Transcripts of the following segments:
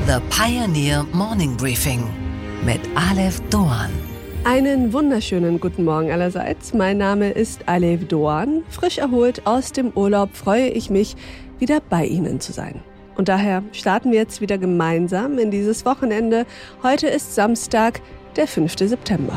The Pioneer Morning Briefing mit Alef Doğan. Einen wunderschönen guten Morgen allerseits. Mein Name ist Alef Doğan. Frisch erholt aus dem Urlaub freue ich mich, wieder bei Ihnen zu sein. Und daher starten wir jetzt wieder gemeinsam in dieses Wochenende. Heute ist Samstag, der 5. September.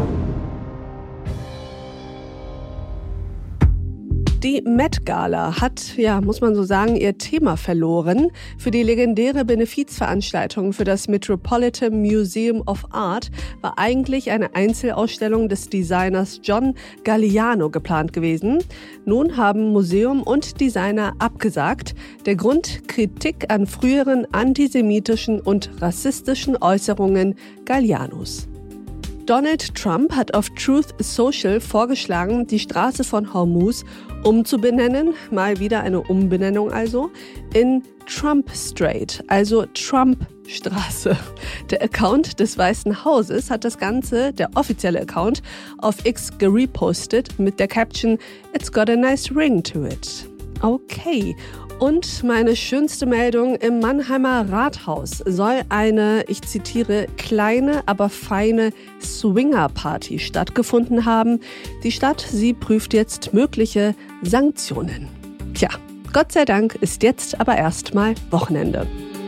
Die Met Gala hat, muss man so sagen, ihr Thema verloren. Für die legendäre Benefizveranstaltung für das Metropolitan Museum of Art war eigentlich eine Einzelausstellung des Designers John Galliano geplant gewesen. Nun haben Museum und Designer abgesagt. Der Grund: Kritik an früheren antisemitischen und rassistischen Äußerungen Gallianos. Donald Trump hat auf Truth Social vorgeschlagen, die Straße von Hormuz umzubenennen, mal wieder eine Umbenennung also, in Trump Strait, also Trump-Straße. Der Account des Weißen Hauses hat das Ganze, der offizielle Account, auf X gerepostet mit der Caption "It's got a nice ring to it". Okay. Und meine schönste Meldung: Im Mannheimer Rathaus soll eine, ich zitiere, kleine, aber feine Swinger-Party stattgefunden haben. Die Stadt, sie prüft jetzt mögliche Sanktionen. Tja, Gott sei Dank ist jetzt aber erstmal Wochenende.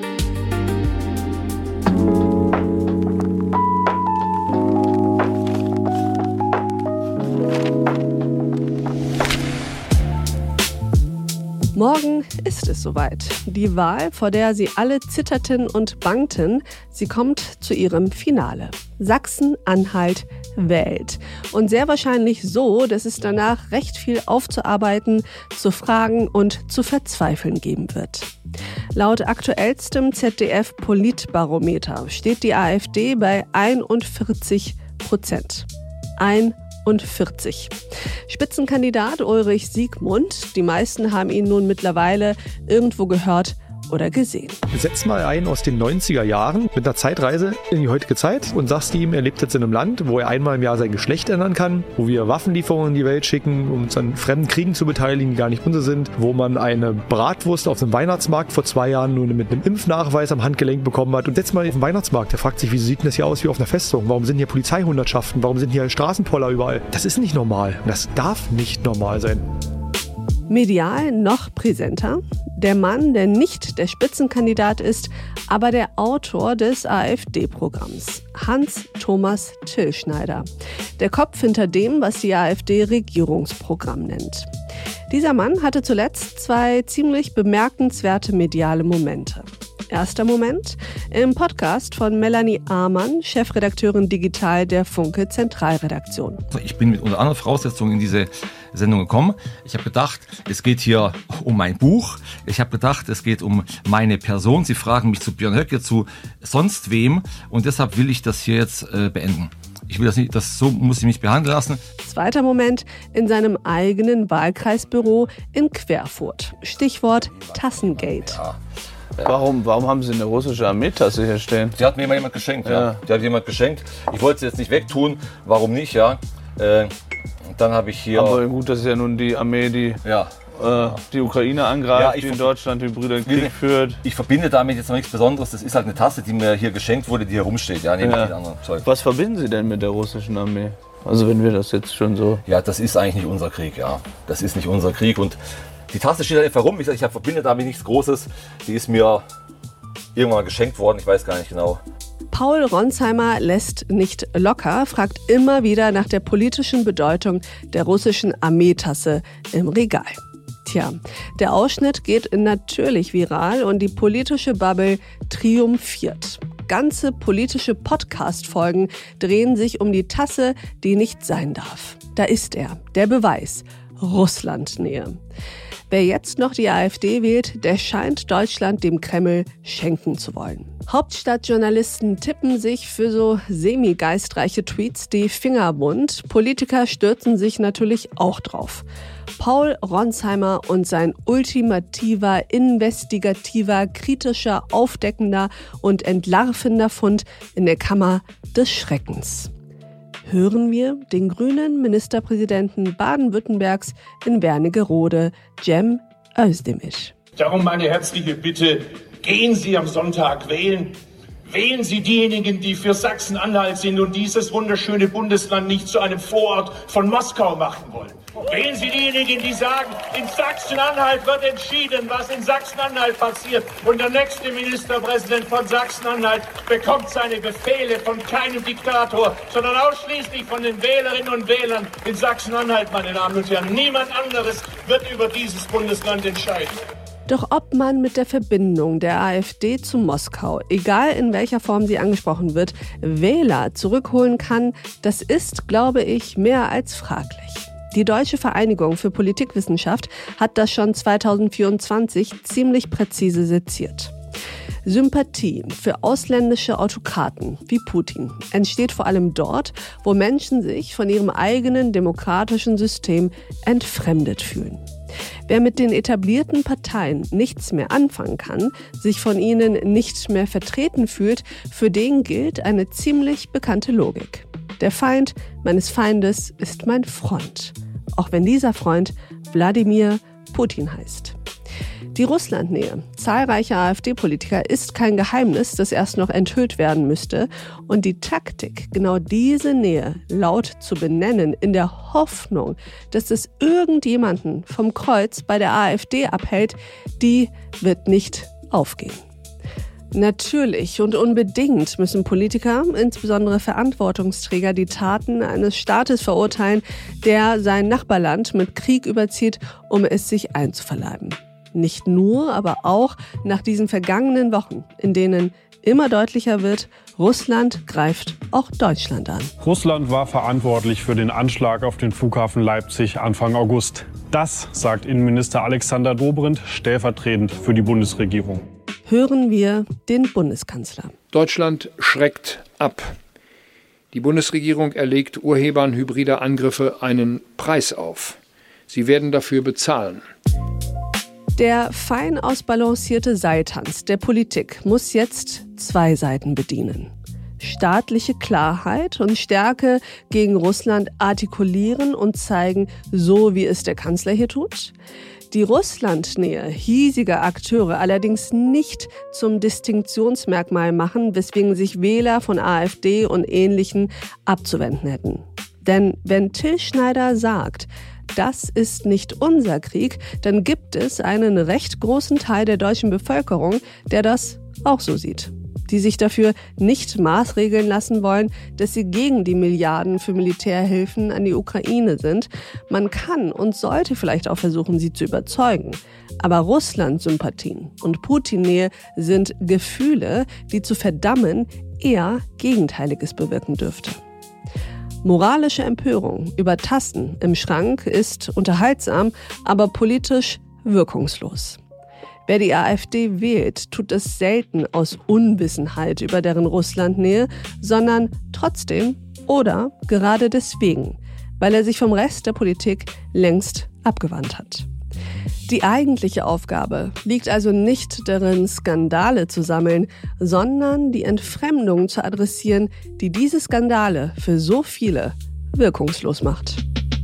Morgen ist es soweit. Die Wahl, vor der Sie alle zitterten und bangten, sie kommt zu ihrem Finale. Sachsen-Anhalt wählt. Und sehr wahrscheinlich so, dass es danach recht viel aufzuarbeiten, zu fragen und zu verzweifeln geben wird. Laut aktuellstem ZDF-Politbarometer steht die AfD bei 41%. 41. Spitzenkandidat Ulrich Siegmund. Die meisten haben ihn nun mittlerweile irgendwo gehört oder gesehen. Setz mal einen aus den 90er Jahren mit einer Zeitreise in die heutige Zeit und sagst ihm, er lebt jetzt in einem Land, wo er einmal im Jahr sein Geschlecht ändern kann, wo wir Waffenlieferungen in die Welt schicken, um uns an fremden Kriegen zu beteiligen, die gar nicht unsere sind, wo man eine Bratwurst auf dem Weihnachtsmarkt vor 2 Jahren nur mit einem Impfnachweis am Handgelenk bekommen hat. Und setz mal auf den Weihnachtsmarkt, der fragt sich, wieso sieht denn das hier aus wie auf einer Festung? Warum sind hier Polizeihundertschaften? Warum sind hier Straßenpoller überall? Das ist nicht normal. Das darf nicht normal sein. Medial noch präsenter: der Mann, der nicht der Spitzenkandidat ist, aber der Autor des AfD-Programms, Hans-Thomas Tillschneider. Der Kopf hinter dem, was die AfD Regierungsprogramm nennt. Dieser Mann hatte zuletzt 2 ziemlich bemerkenswerte mediale Momente. Erster Moment: im Podcast von Melanie Amann, Chefredakteurin Digital der Funke Zentralredaktion. Ich bin mit unter anderen Voraussetzungen in diese Sendung gekommen. Ich habe gedacht, es geht hier um mein Buch. Ich habe gedacht, es geht um meine Person. Sie fragen mich zu Björn Höcke, zu sonst wem. Und deshalb will ich das hier jetzt beenden. Ich will das nicht, so muss ich mich behandeln lassen. Zweiter Moment: in seinem eigenen Wahlkreisbüro in Querfurt. Stichwort Tassengate. Ja. Warum haben Sie eine russische Armeetasse hier stehen? Die hat mir jemand geschenkt, ja. Die hat jemand geschenkt. Ich wollte sie jetzt nicht wegtun. Warum nicht, ja? Dann habe ich hier... Aber gut, das ist ja nun die Armee, die die Ukraine angreift, die in Deutschland den Brüdern Krieg führt. Ich verbinde damit jetzt noch nichts Besonderes. Das ist halt eine Tasse, die mir hier geschenkt wurde, die hier rumsteht. Ja, neben den anderen Zeug. Was verbinden Sie denn mit der russischen Armee? Also wenn wir das jetzt schon so... Ja, das ist eigentlich nicht unser Krieg, ja. Das ist nicht unser Krieg und... Die Tasse steht halt einfach rum. Ich verbinde damit nichts Großes. Die ist mir irgendwann mal geschenkt worden. Ich weiß gar nicht genau. Paul Ronsheimer lässt nicht locker, fragt immer wieder nach der politischen Bedeutung der russischen Armeetasse im Regal. Tja, der Ausschnitt geht natürlich viral und die politische Bubble triumphiert. Ganze politische Podcast-Folgen drehen sich um die Tasse, die nicht sein darf. Da ist er, der Beweis: Russlandnähe. Wer jetzt noch die AfD wählt, der scheint Deutschland dem Kreml schenken zu wollen. Hauptstadtjournalisten tippen sich für so semi-geistreiche Tweets die Finger wund. Politiker stürzen sich natürlich auch drauf. Paul Ronsheimer und sein ultimativer, investigativer, kritischer, aufdeckender und entlarvender Fund in der Kammer des Schreckens. Hören wir den grünen Ministerpräsidenten Baden-Württembergs in Wernigerode, Cem Özdemir. Darum meine herzliche Bitte, Gehen Sie am Sonntag wählen. Wählen Sie diejenigen, die für Sachsen-Anhalt sind und dieses wunderschöne Bundesland nicht zu einem Vorort von Moskau machen wollen. Wählen Sie diejenigen, die sagen, in Sachsen-Anhalt wird entschieden, was in Sachsen-Anhalt passiert. Und der nächste Ministerpräsident von Sachsen-Anhalt bekommt seine Befehle von keinem Diktator, sondern ausschließlich von den Wählerinnen und Wählern in Sachsen-Anhalt, meine Damen und Herren. Niemand anderes wird über dieses Bundesland entscheiden. Doch ob man mit der Verbindung der AfD zu Moskau, egal in welcher Form sie angesprochen wird, Wähler zurückholen kann, das ist, glaube ich, mehr als fraglich. Die Deutsche Vereinigung für Politikwissenschaft hat das schon 2024 ziemlich präzise seziert. Sympathie für ausländische Autokraten wie Putin entsteht vor allem dort, wo Menschen sich von ihrem eigenen demokratischen System entfremdet fühlen. Wer mit den etablierten Parteien nichts mehr anfangen kann, sich von ihnen nicht mehr vertreten fühlt, für den gilt eine ziemlich bekannte Logik. Der Feind meines Feindes ist mein Freund, auch wenn dieser Freund Wladimir Putin heißt. Die Russlandnähe zahlreicher AfD-Politiker ist kein Geheimnis, das erst noch enthüllt werden müsste. Und die Taktik, genau diese Nähe laut zu benennen, in der Hoffnung, dass es irgendjemanden vom Kreuz bei der AfD abhält, die wird nicht aufgehen. Natürlich und unbedingt müssen Politiker, insbesondere Verantwortungsträger, die Taten eines Staates verurteilen, der sein Nachbarland mit Krieg überzieht, um es sich einzuverleiben. Nicht nur, aber auch nach diesen vergangenen Wochen, in denen immer deutlicher wird, Russland greift auch Deutschland an. Russland war verantwortlich für den Anschlag auf den Flughafen Leipzig Anfang August. Das sagt Innenminister Alexander Dobrindt stellvertretend für die Bundesregierung. Hören wir den Bundeskanzler. Deutschland schreckt ab. Die Bundesregierung erlegt Urhebern hybrider Angriffe einen Preis auf. Sie werden dafür bezahlen. Der fein ausbalancierte Seiltanz der Politik muss jetzt zwei Seiten bedienen. Staatliche Klarheit und Stärke gegen Russland artikulieren und zeigen, so wie es der Kanzler hier tut. Die Russlandnähe hiesiger Akteure allerdings nicht zum Distinktionsmerkmal machen, weswegen sich Wähler von AfD und Ähnlichen abzuwenden hätten. Denn wenn Till Schneider sagt, das ist nicht unser Krieg, dann gibt es einen recht großen Teil der deutschen Bevölkerung, der das auch so sieht. Die sich dafür nicht maßregeln lassen wollen, dass sie gegen die Milliarden für Militärhilfen an die Ukraine sind. Man kann und sollte vielleicht auch versuchen, sie zu überzeugen. Aber Russland-Sympathien und Putin-Nähe sind Gefühle, die zu verdammen eher Gegenteiliges bewirken dürfte. Moralische Empörung über Tassen im Schrank ist unterhaltsam, aber politisch wirkungslos. Wer die AfD wählt, tut es selten aus Unwissenheit über deren Russlandnähe, sondern trotzdem oder gerade deswegen, weil er sich vom Rest der Politik längst abgewandt hat. Die eigentliche Aufgabe liegt also nicht darin, Skandale zu sammeln, sondern die Entfremdung zu adressieren, die diese Skandale für so viele wirkungslos macht.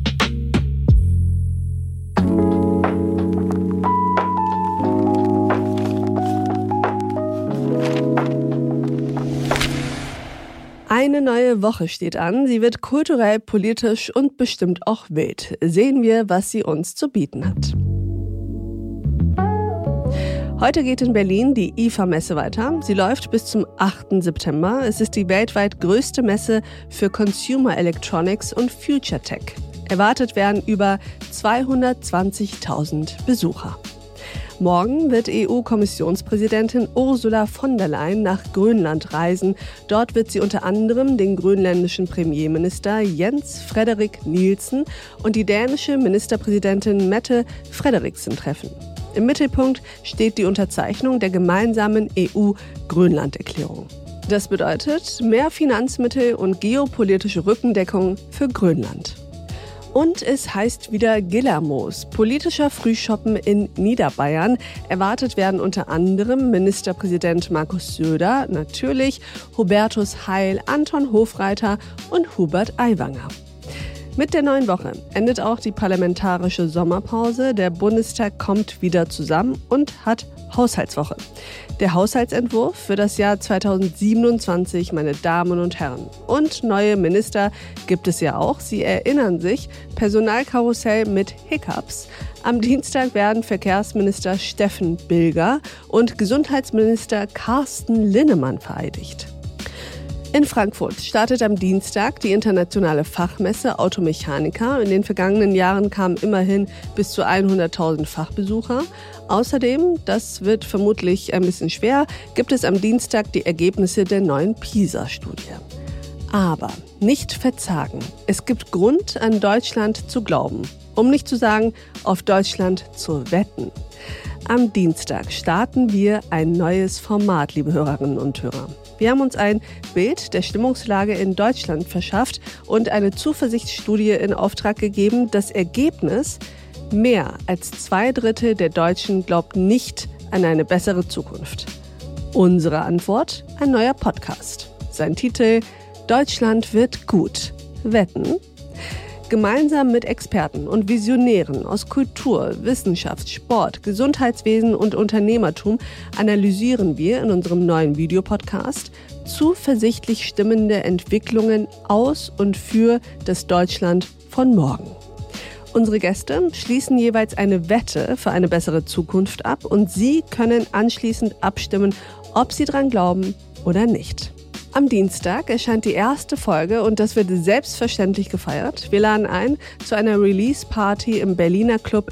Eine neue Woche steht an. Sie wird kulturell, politisch und bestimmt auch wild. Sehen wir, was sie uns zu bieten hat. Heute geht in Berlin die IFA-Messe weiter. Sie läuft bis zum 8. September. Es ist die weltweit größte Messe für Consumer Electronics und Future Tech. Erwartet werden über 220.000 Besucher. Morgen wird EU-Kommissionspräsidentin Ursula von der Leyen nach Grönland reisen. Dort wird sie unter anderem den grönländischen Premierminister Jens Frederik Nielsen und die dänische Ministerpräsidentin Mette Frederiksen treffen. Im Mittelpunkt steht die Unterzeichnung der gemeinsamen EU-Grönland-Erklärung. Das bedeutet mehr Finanzmittel und geopolitische Rückendeckung für Grönland. Und es heißt wieder Gillermoos, politischer Frühschoppen in Niederbayern. Erwartet werden unter anderem Ministerpräsident Markus Söder, natürlich Hubertus Heil, Anton Hofreiter und Hubert Aiwanger. Mit der neuen Woche endet auch die parlamentarische Sommerpause. Der Bundestag kommt wieder zusammen und hat Haushaltswoche. Der Haushaltsentwurf für das Jahr 2027, meine Damen und Herren. Und neue Minister gibt es ja auch. Sie erinnern sich, Personalkarussell mit Hiccups. Am Dienstag werden Verkehrsminister Steffen Bilger und Gesundheitsminister Carsten Linnemann vereidigt. In Frankfurt startet am Dienstag die internationale Fachmesse Automechanika. In den vergangenen Jahren kamen immerhin bis zu 100.000 Fachbesucher. Außerdem, das wird vermutlich ein bisschen schwer, gibt es am Dienstag die Ergebnisse der neuen PISA-Studie. Aber nicht verzagen. Es gibt Grund, an Deutschland zu glauben. Um nicht zu sagen, auf Deutschland zu wetten. Am Dienstag starten wir ein neues Format, liebe Hörerinnen und Hörer. Wir haben uns ein Bild der Stimmungslage in Deutschland verschafft und eine Zuversichtsstudie in Auftrag gegeben. Das Ergebnis: mehr als 2/3 der Deutschen glaubt nicht an eine bessere Zukunft. Unsere Antwort: ein neuer Podcast. Sein Titel: Deutschland wird gut. Wetten? Gemeinsam mit Experten und Visionären aus Kultur, Wissenschaft, Sport, Gesundheitswesen und Unternehmertum analysieren wir in unserem neuen Videopodcast zuversichtlich stimmende Entwicklungen aus und für das Deutschland von morgen. Unsere Gäste schließen jeweils eine Wette für eine bessere Zukunft ab und Sie können anschließend abstimmen, ob Sie dran glauben oder nicht. Am Dienstag erscheint die erste Folge und das wird selbstverständlich gefeiert. Wir laden ein zu einer Release-Party im Berliner Club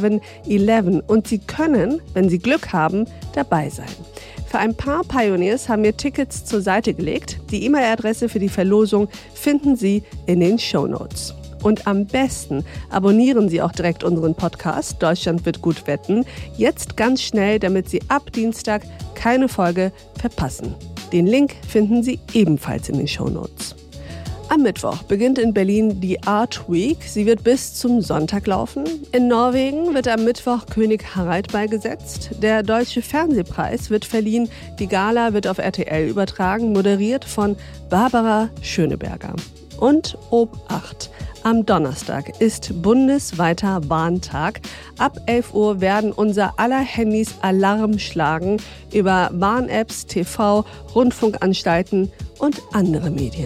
1111 und Sie können, wenn Sie Glück haben, dabei sein. Für ein paar Pioneers haben wir Tickets zur Seite gelegt. Die E-Mail-Adresse für die Verlosung finden Sie in den Shownotes. Und am besten abonnieren Sie auch direkt unseren Podcast Deutschland wird gut wetten. Jetzt ganz schnell, damit Sie ab Dienstag keine Folge verpassen. Den Link finden Sie ebenfalls in den Shownotes. Am Mittwoch beginnt in Berlin die Art Week. Sie wird bis zum Sonntag laufen. In Norwegen wird am Mittwoch König Harald beigesetzt. Der Deutsche Fernsehpreis wird verliehen. Die Gala wird auf RTL übertragen, moderiert von Barbara Schöneberger. Und Obacht! Am Donnerstag ist bundesweiter Warntag. Ab 11 Uhr werden unser aller Handys Alarm schlagen über Warn-Apps, TV, Rundfunkanstalten und andere Medien.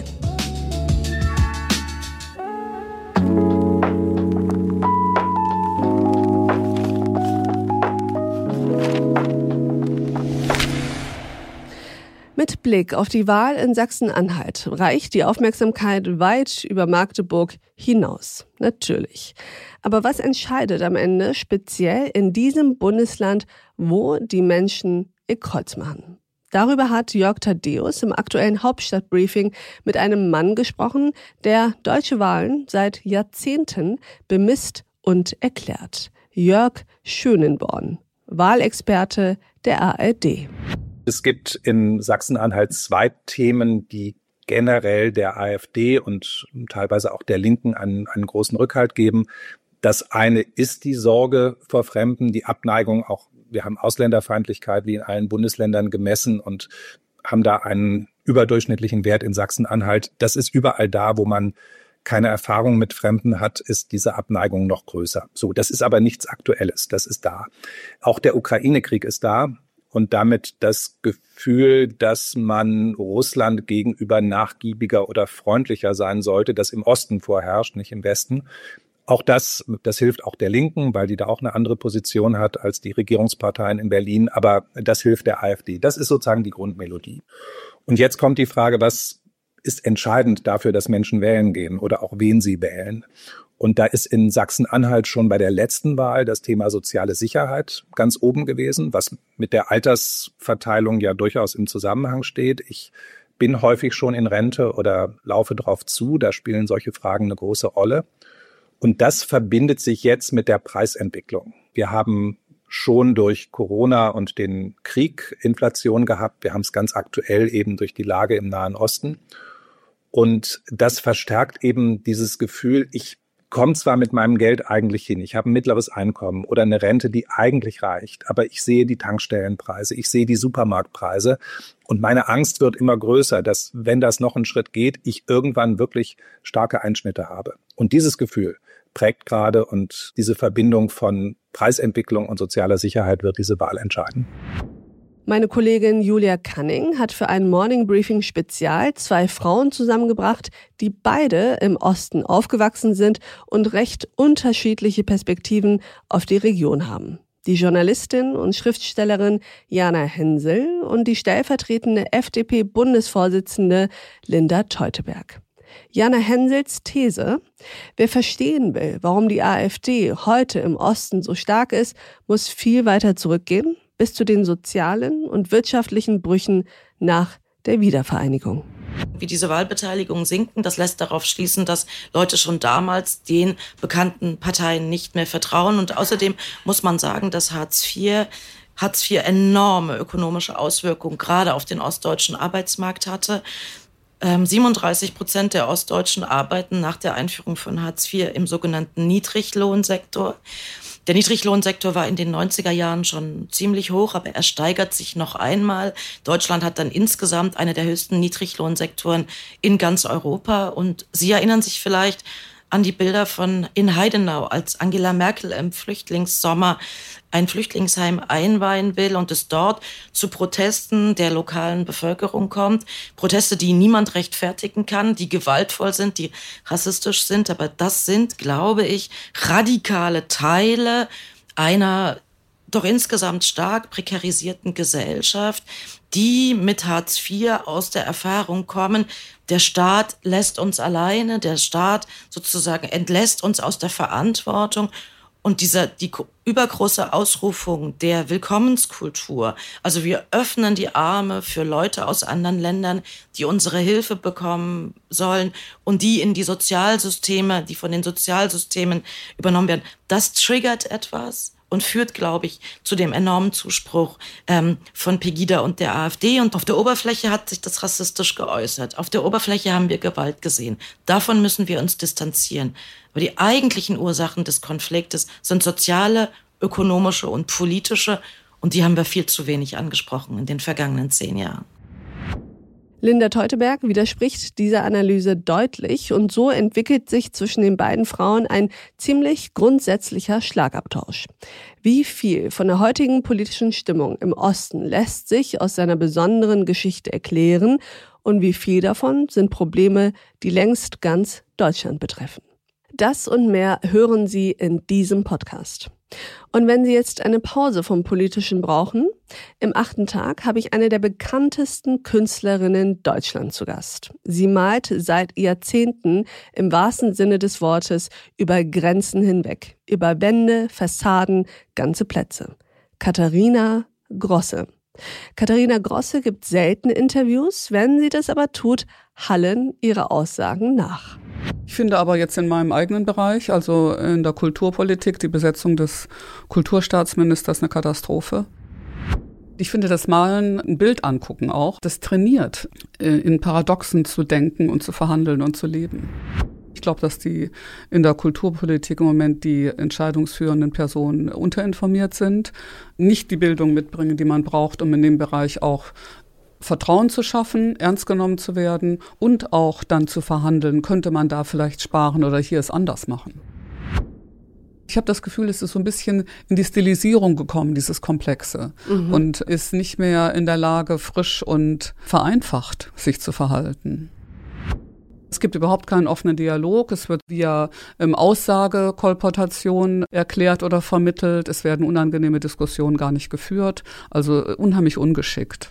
Mit Blick auf die Wahl in Sachsen-Anhalt reicht die Aufmerksamkeit weit über Magdeburg hinaus. Natürlich. Aber was entscheidet am Ende speziell in diesem Bundesland, wo die Menschen ihr Kreuz machen? Darüber hat Jörg Thaddeus im aktuellen Hauptstadtbriefing mit einem Mann gesprochen, der deutsche Wahlen seit Jahrzehnten bemisst und erklärt. Jörg Schönenborn, Wahlexperte der ARD. Es gibt in Sachsen-Anhalt 2 Themen, die generell der AfD und teilweise auch der Linken einen großen Rückhalt geben. Das eine ist die Sorge vor Fremden, die Abneigung. Auch wir haben Ausländerfeindlichkeit wie in allen Bundesländern gemessen und haben da einen überdurchschnittlichen Wert in Sachsen-Anhalt. Das ist überall da, wo man keine Erfahrung mit Fremden hat, ist diese Abneigung noch größer. So, das ist aber nichts Aktuelles. Das ist da. Auch der Ukraine-Krieg ist da. Und damit das Gefühl, dass man Russland gegenüber nachgiebiger oder freundlicher sein sollte, das im Osten vorherrscht, nicht im Westen. Auch das hilft auch der Linken, weil die da auch eine andere Position hat als die Regierungsparteien in Berlin. Aber das hilft der AfD. Das ist sozusagen die Grundmelodie. Und jetzt kommt die Frage, was ist entscheidend dafür, dass Menschen wählen gehen oder auch wen sie wählen? Und da ist in Sachsen-Anhalt schon bei der letzten Wahl das Thema soziale Sicherheit ganz oben gewesen, was mit der Altersverteilung ja durchaus im Zusammenhang steht. Ich bin häufig schon in Rente oder laufe drauf zu. Da spielen solche Fragen eine große Rolle. Und das verbindet sich jetzt mit der Preisentwicklung. Wir haben schon durch Corona und den Krieg Inflation gehabt. Wir haben es ganz aktuell eben durch die Lage im Nahen Osten. Und das verstärkt eben dieses Gefühl, ich komme zwar mit meinem Geld eigentlich hin, ich habe ein mittleres Einkommen oder eine Rente, die eigentlich reicht, aber ich sehe die Tankstellenpreise, ich sehe die Supermarktpreise und meine Angst wird immer größer, dass, wenn das noch einen Schritt geht, ich irgendwann wirklich starke Einschnitte habe. Und dieses Gefühl, prägt gerade und diese Verbindung von Preisentwicklung und sozialer Sicherheit wird diese Wahl entscheiden. Meine Kollegin Julia Canning hat für ein Morning Briefing Spezial 2 Frauen zusammengebracht, die beide im Osten aufgewachsen sind und recht unterschiedliche Perspektiven auf die Region haben. Die Journalistin und Schriftstellerin Jana Hensel und die stellvertretende FDP-Bundesvorsitzende Linda Teuteberg. Jana Hensels These: Wer verstehen will, warum die AfD heute im Osten so stark ist, muss viel weiter zurückgehen, bis zu den sozialen und wirtschaftlichen Brüchen nach der Wiedervereinigung. Wie diese Wahlbeteiligungen sinken, das lässt darauf schließen, dass Leute schon damals den bekannten Parteien nicht mehr vertrauen. Und außerdem muss man sagen, dass Hartz IV enorme ökonomische Auswirkungen gerade auf den ostdeutschen Arbeitsmarkt hatte. 37% der Ostdeutschen arbeiten nach der Einführung von Hartz IV im sogenannten Niedriglohnsektor. Der Niedriglohnsektor war in den 90er Jahren schon ziemlich hoch, aber er steigert sich noch einmal. Deutschland hat dann insgesamt eine der höchsten Niedriglohnsektoren in ganz Europa. Und Sie erinnern sich vielleicht an die Bilder von in Heidenau, als Angela Merkel im Flüchtlingssommer ein Flüchtlingsheim einweihen will und es dort zu Protesten der lokalen Bevölkerung kommt. Proteste, die niemand rechtfertigen kann, die gewaltvoll sind, die rassistisch sind. Aber das sind, glaube ich, radikale Teile einer doch insgesamt stark prekarisierten Gesellschaft, die mit Hartz IV aus der Erfahrung kommen, der Staat lässt uns alleine, der Staat sozusagen entlässt uns aus der Verantwortung. Und die übergroße Ausrufung der Willkommenskultur, also wir öffnen die Arme für Leute aus anderen Ländern, die unsere Hilfe bekommen sollen und die in die Sozialsysteme, die von den Sozialsystemen übernommen werden, das triggert etwas und führt, glaube ich, zu dem enormen Zuspruch von Pegida und der AfD. Und auf der Oberfläche hat sich das rassistisch geäußert. Auf der Oberfläche haben wir Gewalt gesehen. Davon müssen wir uns distanzieren. Aber die eigentlichen Ursachen des Konfliktes sind soziale, ökonomische und politische. Und die haben wir viel zu wenig angesprochen in den vergangenen 10 Jahren. Linda Teuteberg widerspricht dieser Analyse deutlich und so entwickelt sich zwischen den beiden Frauen ein ziemlich grundsätzlicher Schlagabtausch. Wie viel von der heutigen politischen Stimmung im Osten lässt sich aus seiner besonderen Geschichte erklären und wie viel davon sind Probleme, die längst ganz Deutschland betreffen? Das und mehr hören Sie in diesem Podcast. Und wenn Sie jetzt eine Pause vom Politischen brauchen, im 8. Tag habe ich eine der bekanntesten Künstlerinnen Deutschlands zu Gast. Sie malt seit Jahrzehnten im wahrsten Sinne des Wortes über Grenzen hinweg, über Wände, Fassaden, ganze Plätze. Katharina Grosse. Katharina Grosse gibt selten Interviews, wenn sie das aber tut, hallen ihre Aussagen nach. Ich finde aber jetzt in meinem eigenen Bereich, also in der Kulturpolitik, die Besetzung des Kulturstaatsministers eine Katastrophe. Ich finde das Malen, ein Bild angucken auch, das trainiert, in Paradoxen zu denken und zu verhandeln und zu leben. Ich glaube, dass die in der Kulturpolitik im Moment die entscheidungsführenden Personen unterinformiert sind, nicht die Bildung mitbringen, die man braucht, um in dem Bereich auch Vertrauen zu schaffen, ernst genommen zu werden und auch dann zu verhandeln, könnte man da vielleicht sparen oder hier es anders machen. Ich habe das Gefühl, es ist so ein bisschen in die Stilisierung gekommen, dieses Komplexe, und ist nicht mehr in der Lage, frisch und vereinfacht sich zu verhalten. Es gibt überhaupt keinen offenen Dialog. Es wird via Aussagekolportation erklärt oder vermittelt. Es werden unangenehme Diskussionen gar nicht geführt. Also unheimlich ungeschickt.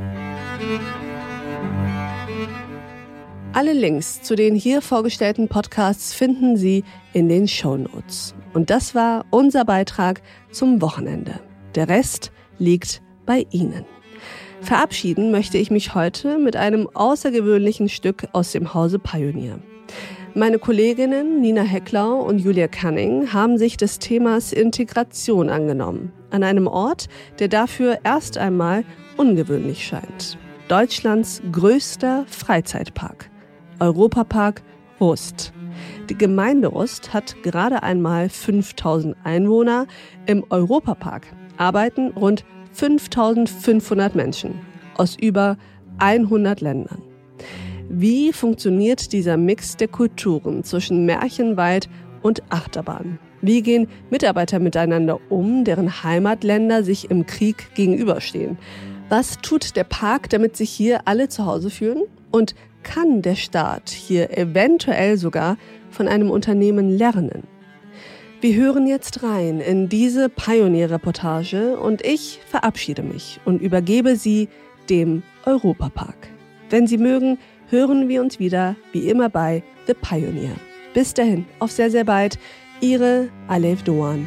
Alle Links zu den hier vorgestellten Podcasts finden Sie in den Shownotes. Und das war unser Beitrag zum Wochenende. Der Rest liegt bei Ihnen. Verabschieden möchte ich mich heute mit einem außergewöhnlichen Stück aus dem Hause Pionier. Meine Kolleginnen Nina Hecklau und Julia Canning haben sich des Themas Integration angenommen. An einem Ort, der dafür erst einmal ungewöhnlich scheint. Deutschlands größter Freizeitpark. Europapark Rust. Die Gemeinde Rust hat gerade einmal 5000 Einwohner. Im Europapark arbeiten rund 5500 Menschen aus über 100 Ländern. Wie funktioniert dieser Mix der Kulturen zwischen Märchenwald und Achterbahn. Wie gehen Mitarbeiter miteinander um, deren Heimatländer sich im Krieg gegenüberstehen? Was tut der Park, damit sich hier alle zu Hause fühlen? Und kann der Staat hier eventuell sogar von einem Unternehmen lernen? Wir hören jetzt rein in diese Pioneer-Reportage und ich verabschiede mich und übergebe sie dem Europapark. Wenn Sie mögen, hören wir uns wieder, wie immer bei The Pioneer. Bis dahin, auf sehr, sehr bald, Ihre Alev Doğan.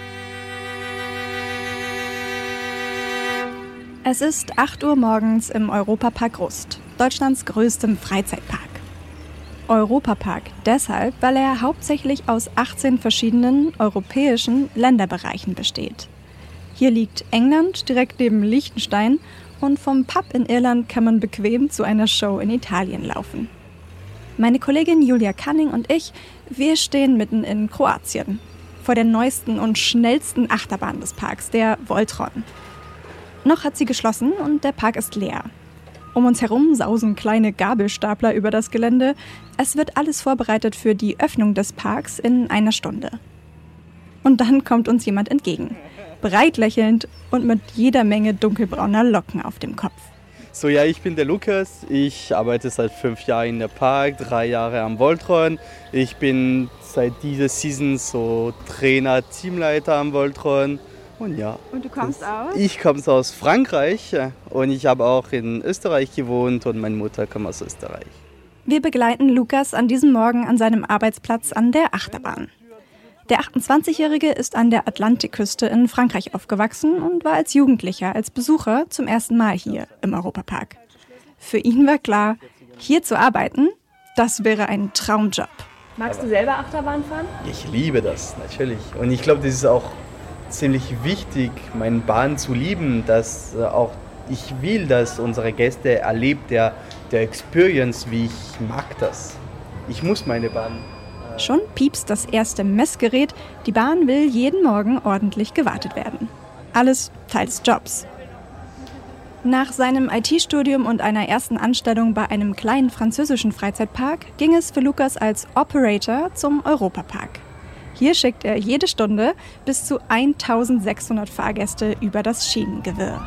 Es ist 8 Uhr morgens im Europapark Rust, Deutschlands größtem Freizeitpark. Europapark deshalb, weil er hauptsächlich aus 18 verschiedenen europäischen Länderbereichen besteht. Hier liegt England direkt neben Liechtenstein und vom Pub in Irland kann man bequem zu einer Show in Italien laufen. Meine Kollegin Julia Canning und ich, wir stehen mitten in Kroatien, vor der neuesten und schnellsten Achterbahn des Parks, der Voltron. Noch hat sie geschlossen und der Park ist leer. Um uns herum sausen kleine Gabelstapler über das Gelände. Es wird alles vorbereitet für die Öffnung des Parks in einer Stunde. Und dann kommt uns jemand entgegen, breit lächelnd und mit jeder Menge dunkelbrauner Locken auf dem Kopf. So, ja, ich bin der Lukas. Ich arbeite seit 5 Jahren in der Park, 3 Jahre am Voltron. Ich bin seit dieser Season so Trainer, Teamleiter am Voltron. Und ja. Und du kommst aus? Ich komme aus Frankreich und ich habe auch in Österreich gewohnt und meine Mutter kommt aus Österreich. Wir begleiten Lukas an diesem Morgen an seinem Arbeitsplatz an der Achterbahn. Der 28-Jährige ist an der Atlantikküste in Frankreich aufgewachsen und war als Jugendlicher, als Besucher zum ersten Mal hier im Europapark. Für ihn war klar, hier zu arbeiten, das wäre ein Traumjob. Magst du selber Achterbahn fahren? Ich liebe das, natürlich. Und ich glaube, das ist auch ziemlich wichtig, meine Bahn zu lieben, dass auch ich will, dass unsere Gäste erlebt der Experience, wie ich mag das. Ich muss meine Bahn. Schon piepst das erste Messgerät. Die Bahn will jeden Morgen ordentlich gewartet werden. Alles Teil des Jobs. Nach seinem IT-Studium und einer ersten Anstellung bei einem kleinen französischen Freizeitpark ging es für Lukas als Operator zum Europapark. Hier schickt er jede Stunde bis zu 1600 Fahrgäste über das Schienengewirr.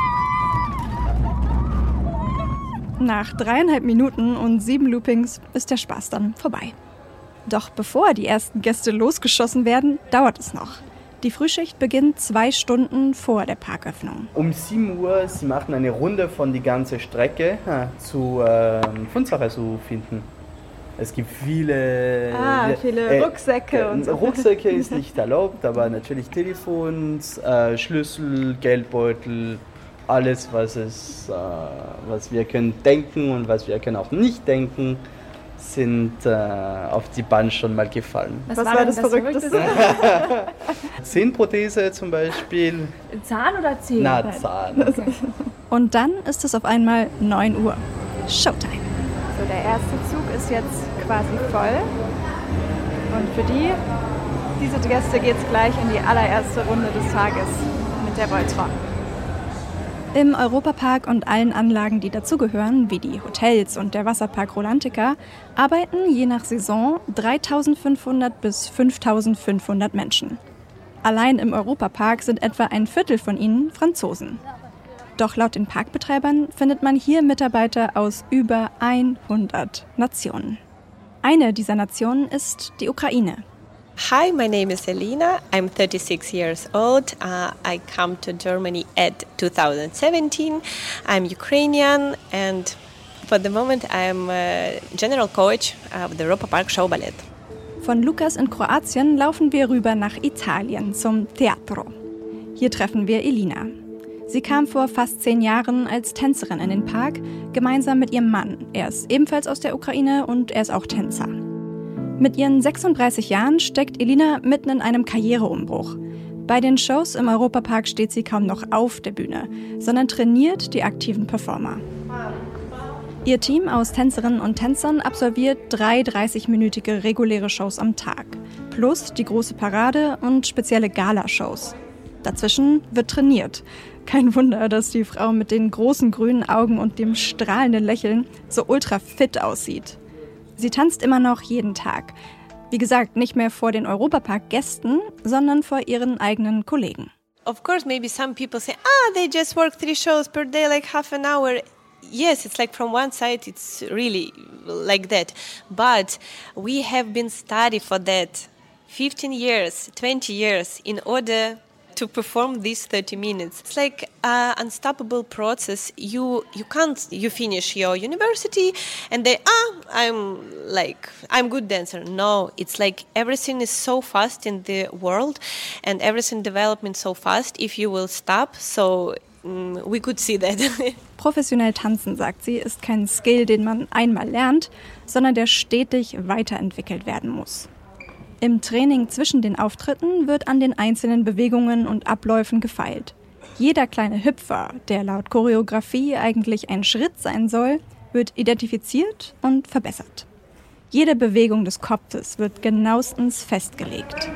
Nach 3,5 Minuten und 7 Loopings ist der Spaß dann vorbei. Doch bevor die ersten Gäste losgeschossen werden, dauert es noch. Die Frühschicht beginnt 2 Stunden vor der Parköffnung. Um 7 Uhr, sie machen eine Runde von die ganze Strecke zu Fundsache zu finden. Es gibt viele Rucksäcke und so. Rucksäcke ist nicht erlaubt, aber natürlich Telefons, Schlüssel, Geldbeutel, alles, was wir können denken und was wir können auch nicht denken, sind auf die Bahn schon mal gefallen. Was war das Verrückteste? Zehnprothese zum Beispiel. Zahn oder Zehen? Na, Zahn. Okay. Und dann ist es auf einmal 9 Uhr. Showtime. So, der erste Zug ist jetzt quasi voll. Und für diese Gäste geht es gleich in die allererste Runde des Tages mit der Voltron. Im Europapark und allen Anlagen, die dazugehören, wie die Hotels und der Wasserpark Rolantica, arbeiten je nach Saison 3.500 bis 5.500 Menschen. Allein im Europapark sind etwa ein Viertel von ihnen Franzosen. Doch laut den Parkbetreibern findet man hier Mitarbeiter aus über 100 Nationen. Eine dieser Nationen ist die Ukraine. Hi, my name is Elina. I'm 36 years old. I come to Germany at 2017. I'm Ukrainian and for the moment I'm general coach of the Europapark Show Ballet. Von Lukas in Kroatien laufen wir rüber nach Italien zum Teatro. Hier treffen wir Elina. Sie kam vor fast 10 Jahren als Tänzerin in den Park, gemeinsam mit ihrem Mann. Er ist ebenfalls aus der Ukraine und er ist auch Tänzer. Mit ihren 36 Jahren steckt Elina mitten in einem Karriereumbruch. Bei den Shows im Europapark steht sie kaum noch auf der Bühne, sondern trainiert die aktiven Performer. Ihr Team aus Tänzerinnen und Tänzern absolviert 3 30-minütige reguläre Shows am Tag, plus die große Parade und spezielle Galashows. Dazwischen wird trainiert. Kein Wunder, dass die Frau mit den großen grünen Augen und dem strahlenden Lächeln so ultra fit aussieht. Sie tanzt immer noch jeden Tag. Wie gesagt, nicht mehr vor den Europapark-Gästen, sondern vor ihren eigenen Kollegen. Of course, maybe some people say, they just work 3 shows per day, like half an hour. Yes, it's like from one side, it's really like that. But we have been studying for that 15 years, 20 years in order to perform these 30 minutes. It's like an unstoppable process. You finish your university and then, I'm good dancer. No, it's like everything is so fast in the world and everything development so fast. If you will stop, so we could see that. Professionell tanzen, sagt sie, ist kein Skill, den man einmal lernt, sondern der stetig weiterentwickelt werden muss. Im Training zwischen den Auftritten wird an den einzelnen Bewegungen und Abläufen gefeilt. Jeder kleine Hüpfer, der laut Choreografie eigentlich ein Schritt sein soll, wird identifiziert und verbessert. Jede Bewegung des Kopfes wird genauestens festgelegt.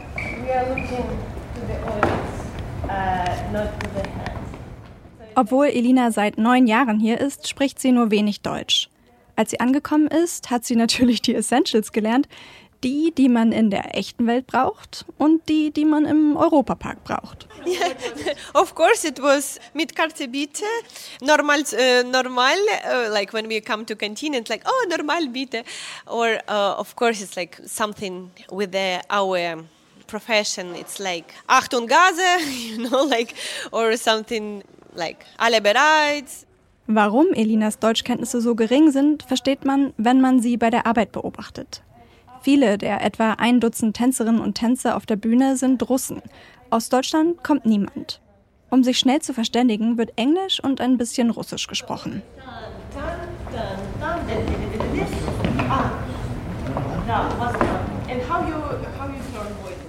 Obwohl Elina seit 9 Jahren hier ist, spricht sie nur wenig Deutsch. Als sie angekommen ist, hat sie natürlich die Essentials gelernt, die man in der echten Welt braucht und die man im Europapark braucht. Yeah, of course it was mit Karte bitte, normal, like when we come to canteen, it's like, normal bitte. Or of course it's like something with our profession, it's like Achtung Gase, like, or something like alle bereit. Warum Elinas Deutschkenntnisse so gering sind, versteht man, wenn man sie bei der Arbeit beobachtet. Viele der etwa 1 Dutzend Tänzerinnen und Tänzer auf der Bühne sind Russen. Aus Deutschland kommt niemand. Um sich schnell zu verständigen, wird Englisch und ein bisschen Russisch gesprochen.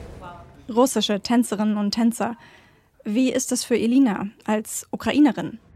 Russische Tänzerinnen und Tänzer. Wie ist es für Elina als Ukrainerin?